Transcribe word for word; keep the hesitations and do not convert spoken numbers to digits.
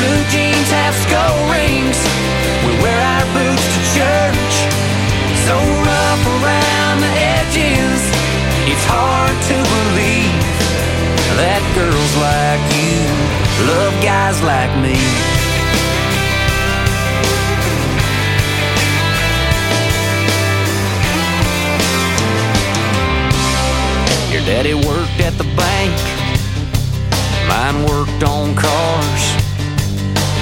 blue jeans have skull rings. We wear our boots to church, so rough around the edges. It's hard to believe that girls like you love guys like me. Your daddy worked at the bank, mine worked on cars.